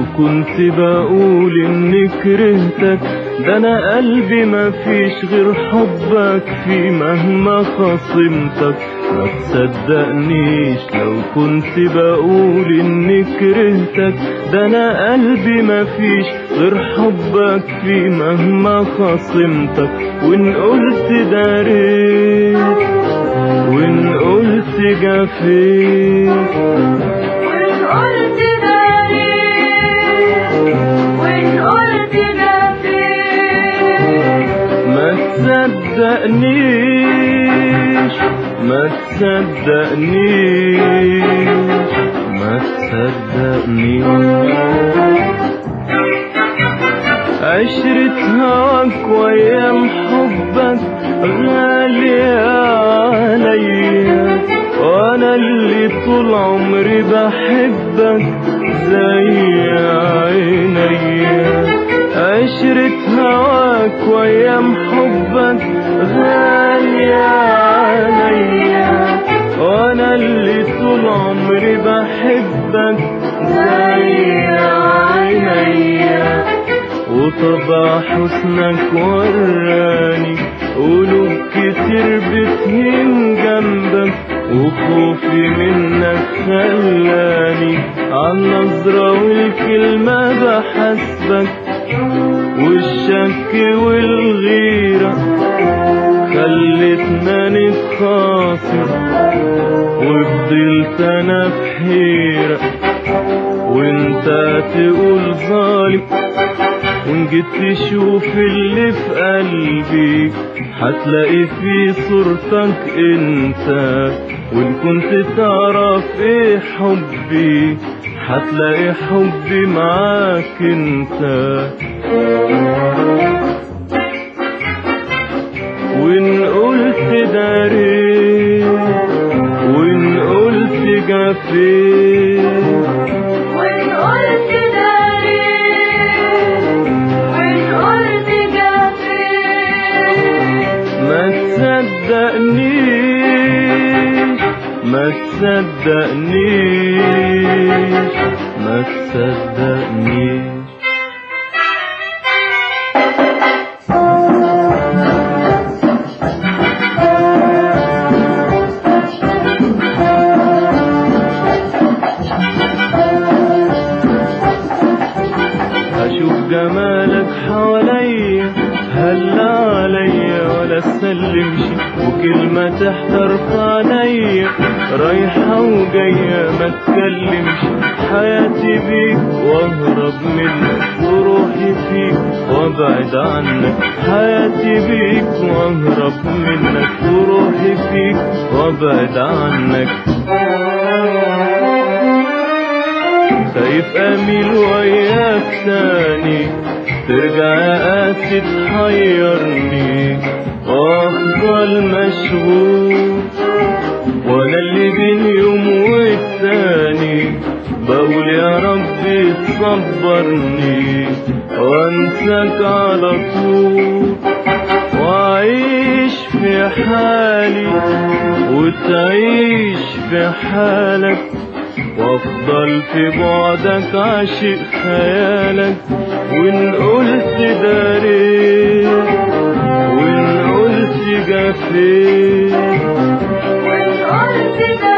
كنت بقول اني كرهتك، ده انا قلبي مفيش غير حبك فيه مهما خصمتك. ما تصدقنيش لو كنت بقول اني كرهتك، ده انا قلبي مفيش غير حبك فيه مهما خصمتك. وان قلت داريت وان قلت جفيت، وإن قلت داريت وإن قلت جفيت، ما تصدقنيش ما تصدقنيش ما تصدقنيش. عشرة هواك وايام حبك غالية عليا، وانا اللي طول عمري بحبك زي عينيا. عشرة هواك وايام حبك غالية عليا، وانا اللي طول عمري بحبك زي عينيا. وطبع حسنك وراني قلوب كتير بتهين جنبك، وخوفي منك خلاني عالنظرة والكلمة بحسبك. والشك والغيرة خلتنا نتخاصم، وفضلت انا في حيرة وانت تقول ظالم. وان جيت تشوف اللي في قلبي هتلاقي في صورتك انت، وان كنت تعرف ايه حبي هتلاقي حبي معاك انت. وان قلت داريت وان قلت جفيت، وإن قلت داريت وإن قلت جفيت، ما تصدقنيش ما تصدقنيش ما تصدقنيش. أشوف جمالك حواليا هلا عليا ولا سلمش، وكلمة تحضر في عينيا رايحة وجاية ما تكلمش. حياتي بيك واهرب منك وروحي فيك وابعد عنك. حياتي بيك واهرب منك وروحي فيك وابعد عنك. خايف اميل وياك تاني ترجع يا قاسي تحيرني، وافضل مشغول وانا اللي بين يوم والتاني بقول يا ربي تصبرني وانساك على طول، واعيش في حالي وتعيش في حالك، وافضل في بعدك عاشق خيالك. وان قلت داريت وان قلت جفيت، وإن قلت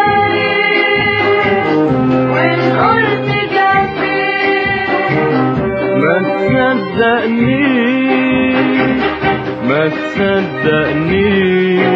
داريت وإن قلت جفيت، ما تصدقنيش ما تصدقنيش